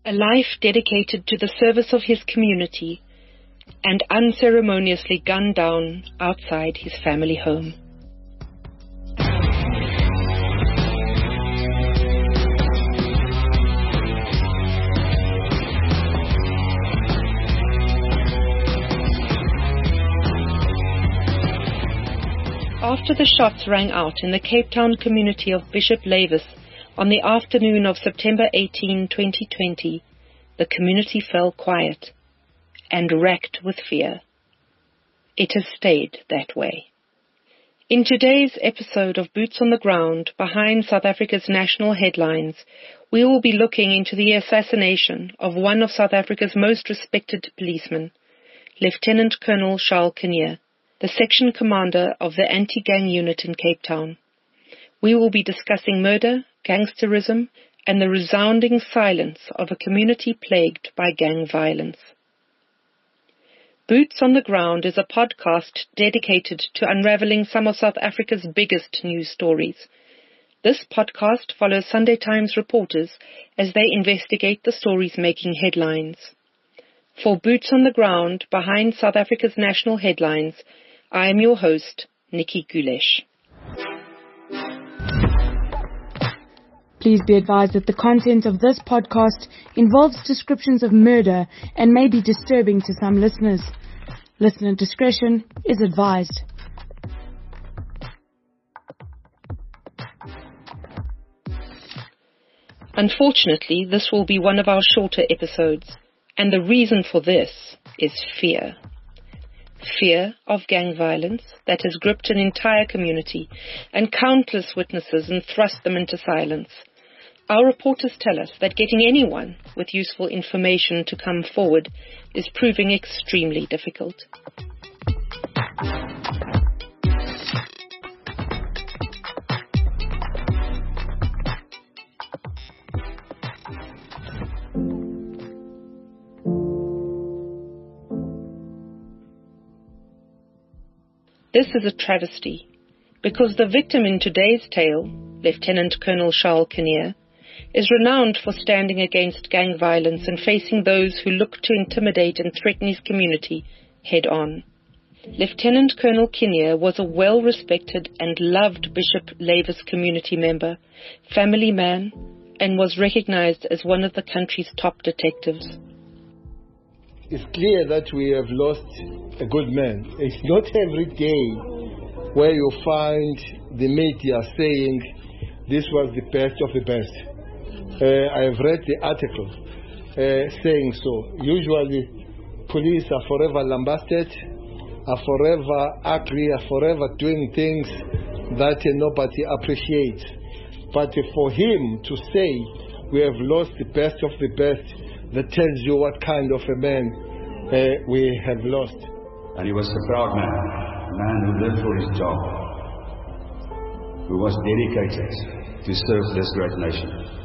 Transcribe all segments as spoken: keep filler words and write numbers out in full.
a life dedicated to the service of his community, and unceremoniously gunned down outside his family home. After the shots rang out in the Cape Town community of Bishop Lavis on the afternoon of September eighteenth, twenty twenty, the community fell quiet and racked with fear. It has stayed that way. In today's episode of Boots on the Ground, behind South Africa's national headlines, we will be looking into the assassination of one of South Africa's most respected policemen, Lieutenant Colonel Charles Kinnear, the section commander of the anti-gang unit in Cape Town. We will be discussing murder, gangsterism, and the resounding silence of a community plagued by gang violence. Boots on the Ground is a podcast dedicated to unraveling some of South Africa's biggest news stories. This podcast follows Sunday Times reporters as they investigate the stories making headlines. For Boots on the Ground, behind South Africa's national headlines, I am your host, Nikki Gulesh. Please be advised that the content of this podcast involves descriptions of murder and may be disturbing to some listeners. Listener discretion is advised. Unfortunately, this will be one of our shorter episodes, and the reason for this is fear. Fear of gang violence that has gripped an entire community and countless witnesses and thrust them into silence. Our reporters tell us that getting anyone with useful information to come forward is proving extremely difficult. This is a travesty, because the victim in today's tale, Lieutenant Colonel Charles Kinnear, is renowned for standing against gang violence and facing those who look to intimidate and threaten his community head-on. Lieutenant Colonel Kinnear was a well-respected and loved Bishop Lavis community member, family man, and was recognized as one of the country's top detectives. It's clear that we have lost a good man. It's not every day where you find the media saying this was the best of the best. Uh, I have read the article uh, saying so. Usually police are forever lambasted, are forever ugly, are forever doing things that uh, nobody appreciates. But uh, for him to say we have lost the best of the best, that tells you what kind of a man uh, we have lost. And he was a proud man, a man who lived for his job, who was dedicated to serve this great nation.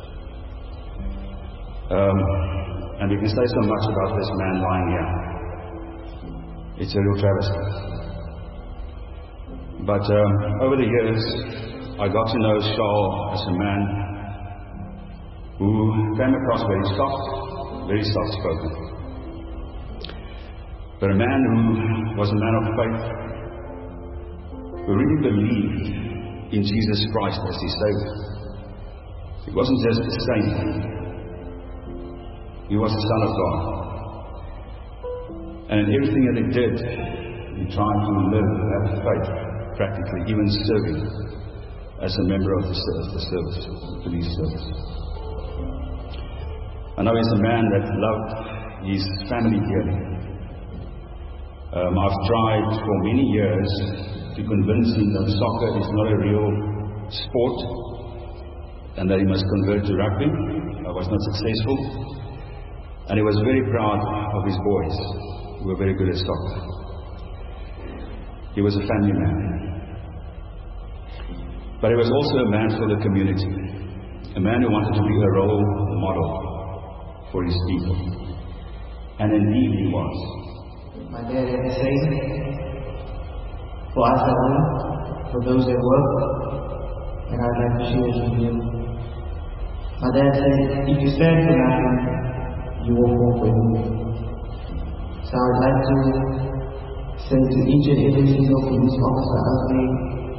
Um, and we can say so much about this man lying here. It's a real travesty. But um, over the years, I got to know Charles as a man who came across very soft, very soft-spoken. But a man who was a man of faith, who really believed in Jesus Christ as his Savior. He wasn't just a saint, he was a son of God. And in everything that he did, he tried to live that faith, practically, even serving as a member of the, the service, the police service. I know he's a man that loved his family dearly. Um, I've tried for many years to convince him that soccer is not a real sport and that he must convert to rugby. I was not successful. And he was very proud of his boys who were very good at soccer. He was a family man. But he was also a man for the community. A man who wanted to be a role model for his people. And indeed he was. My dad had to say, for us at home, for those that work, and I'd like to share it with you. My dad said, if you stand for nothing, you will walk with me. So I would like to say to each and every single police officer out there,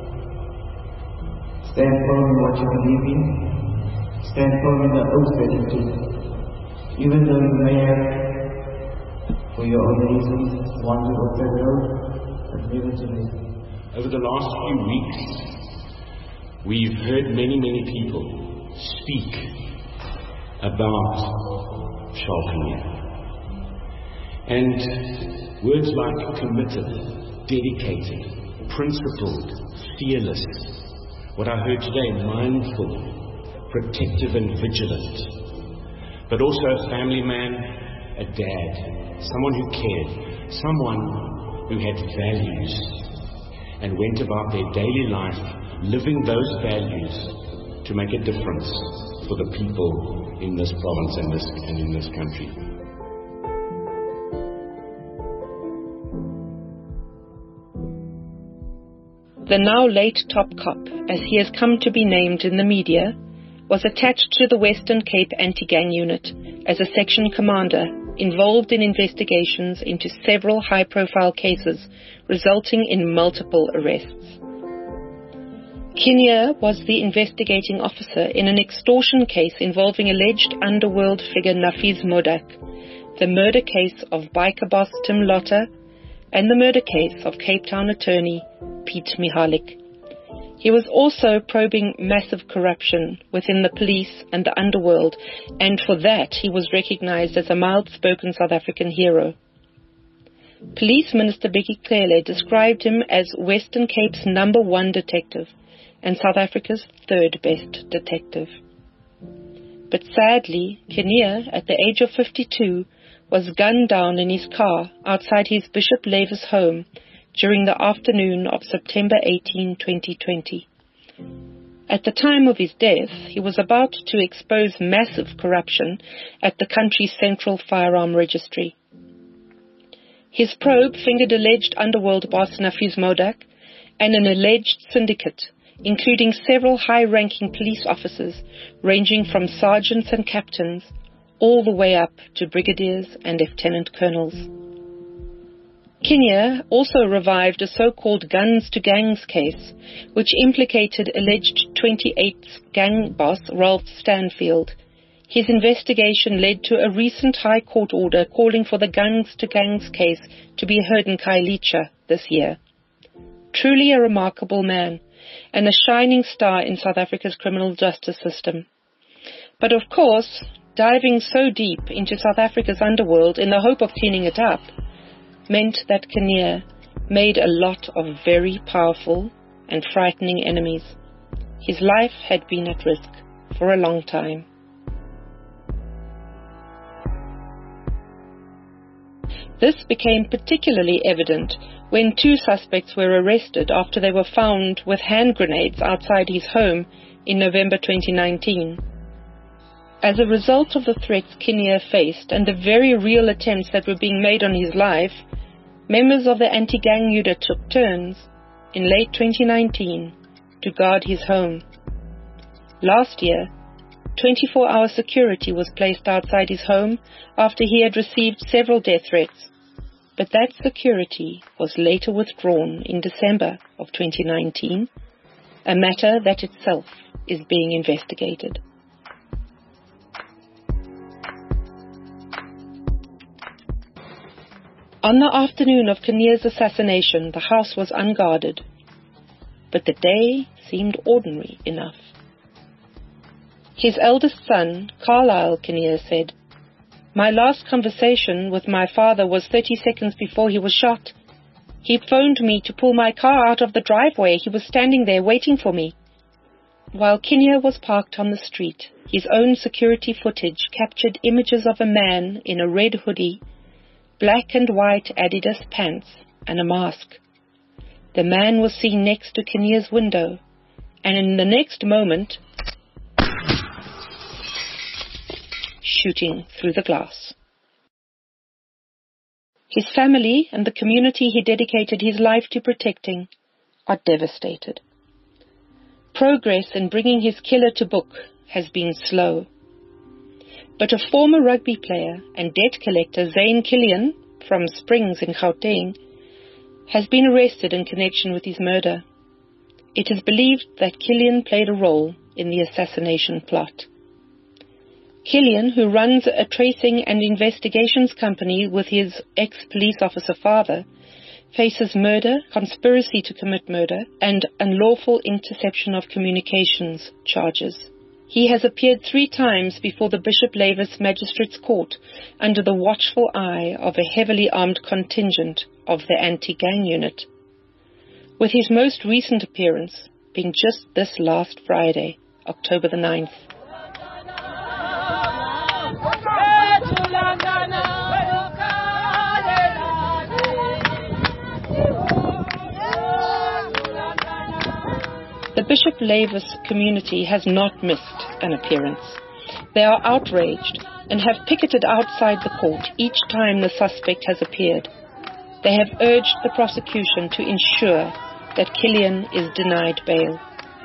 stand firm in what you believe in, stand firm in the oath that you took. Even though you may have, for your own reasons, wandered off that road, but never to me. Over the last few weeks, we've heard many, many people speak about Charles Kinnear. And words like committed, dedicated, principled, fearless, what I heard today, mindful, protective and vigilant, but also a family man, a dad, someone who cared, someone who had values and went about their daily life living those values to make a difference for the people in this province and, this, and in this country. The now late top cop, as he has come to be named in the media, was attached to the Western Cape Anti-Gang Unit as a section commander involved in investigations into several high-profile cases resulting in multiple arrests. Kinnear was the investigating officer in an extortion case involving alleged underworld figure Nafiz Modak, the murder case of biker boss Tim Lotter, and the murder case of Cape Town attorney Pete Mihalik. He was also probing massive corruption within the police and the underworld, and for that he was recognized as a mild-spoken South African hero. Police Minister Bekkie Cele described him as Western Cape's number one detective and South Africa's third best detective. But sadly, Kinnear, at the age of fifty-two, was gunned down in his car outside his Bishop Lavis home during the afternoon of September eighteenth, twenty twenty. At the time of his death, he was about to expose massive corruption at the country's central firearm registry. His probe fingered alleged underworld boss Nafiz Modak and an alleged syndicate, including several high-ranking police officers ranging from sergeants and captains all the way up to brigadiers and lieutenant colonels. Kinnear also revived a so-called guns to gangs case, which implicated alleged twenty-eighth gang boss Ralph Stanfield. His investigation led to a recent High Court order calling for the guns to gangs case to be heard in Khayelitsha this year. Truly a remarkable man, and a shining star in South Africa's criminal justice system. But of course, diving so deep into South Africa's underworld in the hope of cleaning it up meant that Kinnear made a lot of very powerful and frightening enemies. His life had been at risk for a long time. This became particularly evident when two suspects were arrested after they were found with hand grenades outside his home in November twenty nineteen. As a result of the threats Kinnear faced and the very real attempts that were being made on his life, members of the anti-gang unit took turns in late twenty nineteen to guard his home. Last year, twenty-four hour security was placed outside his home after he had received several death threats, but that security was later withdrawn in December of twenty nineteen, a matter that itself is being investigated. On the afternoon of Kinnear's assassination, the house was unguarded, but the day seemed ordinary enough. His eldest son, Carlisle Kinnear, said, "My last conversation with my father was thirty seconds before he was shot. He phoned me to pull my car out of the driveway. He was standing there waiting for me." While Kinnear was parked on the street, his own security footage captured images of a man in a red hoodie, black and white Adidas pants, and a mask. The man was seen next to Kinnear's window, and in the next moment, shooting through the glass. His family and the community he dedicated his life to protecting are devastated. Progress in bringing his killer to book has been slow. But a former rugby player and debt collector, Zane Killian, from Springs in Gauteng, has been arrested in connection with his murder. It is believed that Killian played a role in the assassination plot. Killian, who runs a tracing and investigations company with his ex-police officer father, faces murder, conspiracy to commit murder, and unlawful interception of communications charges. He has appeared three times before the Bishop Lavis Magistrates Court under the watchful eye of a heavily armed contingent of the anti-gang unit, with his most recent appearance being just this last Friday, October the ninth. The Bishop Lavis community has not missed an appearance. They are outraged and have picketed outside the court each time the suspect has appeared. They have urged the prosecution to ensure that Killian is denied bail.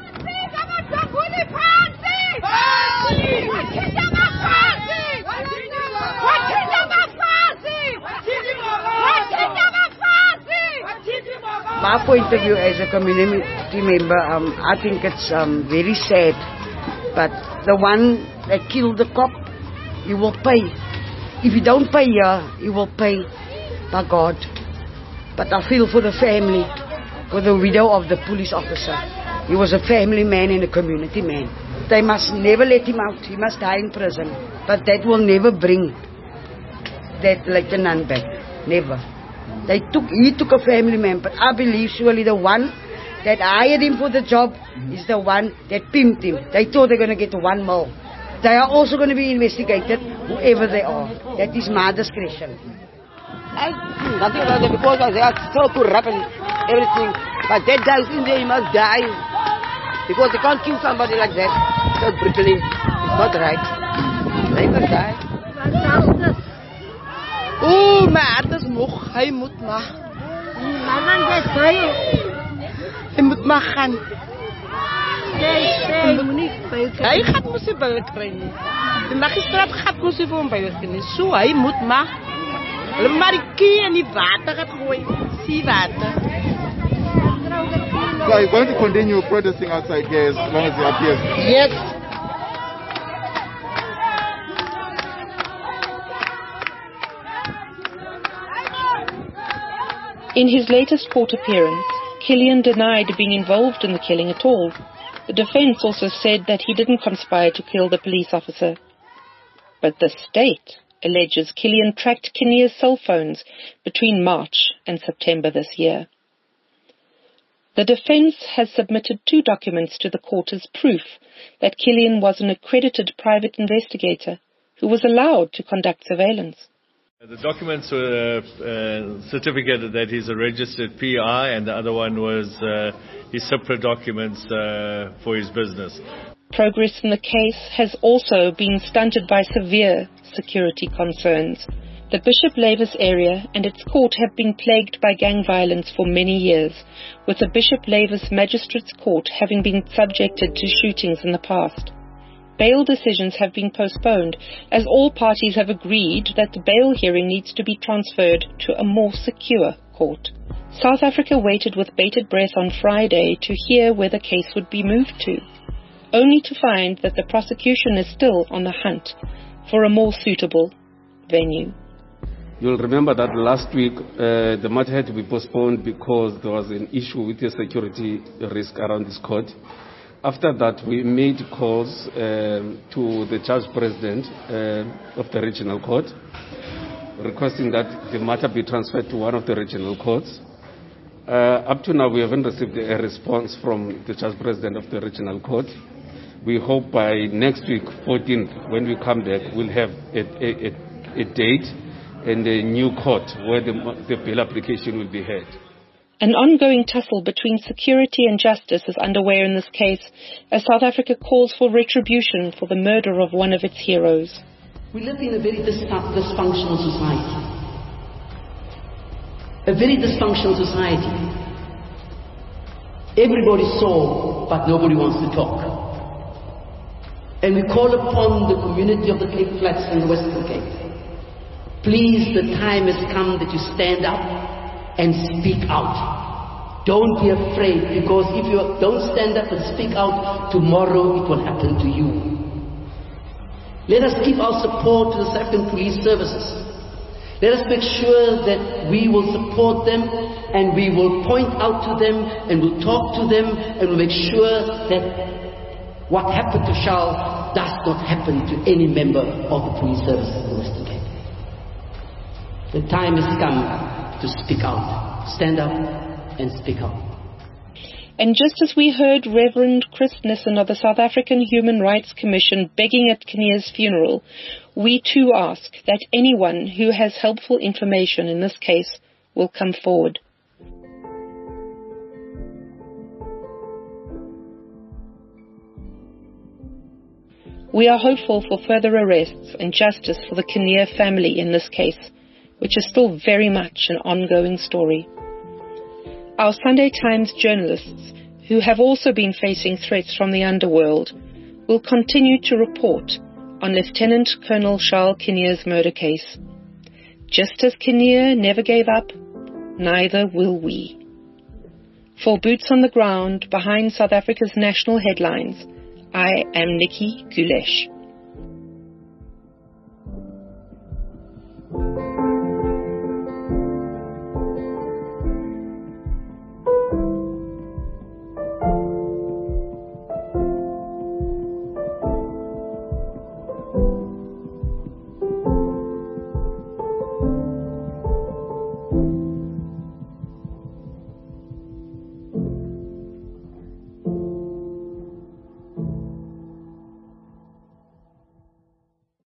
My point of view as a community member, um, I think it's um, very sad. But the one that killed the cop, you will pay. If you don't pay here, you will pay by God. But I feel for the family, for the widow of the police officer. He was a family man and a community man. They must never let him out. He must die in prison. But that will never bring that lieutenant back. Never. They took, he took a family man, but I believe surely the one that hired him for the job is the one that pimped him. They thought they were going to get one mil. They are also going to be investigated, whoever they are. That is my discretion. I nothing about it because they are so corrupt and everything. But that guy in there, he must die. Because they can't kill somebody like that so brutally. It's not right. They must die. Oeh, mijn hart is moeg. Hij moet maar. Hij moet maar gaan. Hij gaat moest bij het krijgen. De magistraat gaat moest voor hem bij het krijgen. Zo, hij moet maar. Maar die kie en die water gaat gooien. Zie water. So are you going to continue protesting outside here as long as he appears? Yes. In his latest court appearance, Killian denied being involved in the killing at all. The defense also said that he didn't conspire to kill the police officer. But the state alleges Killian tracked Kinnear's cell phones between March and September this year. The defense has submitted two documents to the court as proof that Killian was an accredited private investigator who was allowed to conduct surveillance. The documents were uh, certificated that he's a registered P I, and the other one was uh, his separate documents uh, for his business. Progress in the case has also been stunted by severe security concerns. The Bishop Lavis area and its court have been plagued by gang violence for many years, with the Bishop Lavis Magistrates Court having been subjected to shootings in the past. Bail decisions have been postponed as all parties have agreed that the bail hearing needs to be transferred to a more secure court. South Africa waited with bated breath on Friday to hear where the case would be moved to, only to find that the prosecution is still on the hunt for a more suitable venue. You'll remember that last week uh, the matter had to be postponed because there was an issue with the security risk around this court. After that, we made calls um, to the judge president uh, of the regional court, requesting that the matter be transferred to one of the regional courts. Uh, up to now, we haven't received a response from the judge president of the regional court. We hope by next week, fourteenth, when we come back, we'll have a, a, a date and a new court where the, the bail application will be heard. An ongoing tussle between security and justice is underway in this case as South Africa calls for retribution for the murder of one of its heroes. We live in a very dis- dysfunctional society. A very dysfunctional society. Everybody saw, but nobody wants to talk. And we call upon the community of the Cape Flats and the Western Cape. Please, the time has come that you stand up and speak out. Don't be afraid, because if you don't stand up and speak out, tomorrow it will happen to you. Let us give our support to the South African Police Services. Let us make sure that we will support them, and we will point out to them, and we'll talk to them, and we'll make sure that what happened to Charles does not happen to any member of the police service in the Western Cape. The time has come to speak out. Stand up and speak out. And just as we heard Reverend Chris Nissen of the South African Human Rights Commission begging at Kinnear's funeral, we too ask that anyone who has helpful information in this case will come forward. We are hopeful for further arrests and justice for the Kinnear family in this case, which is still very much an ongoing story. Our Sunday Times journalists, who have also been facing threats from the underworld, will continue to report on Lieutenant Colonel Charles Kinnear's murder case. Just as Kinnear never gave up, neither will we. For Boots on the Ground, behind South Africa's national headlines, I am Nikki Gulesh.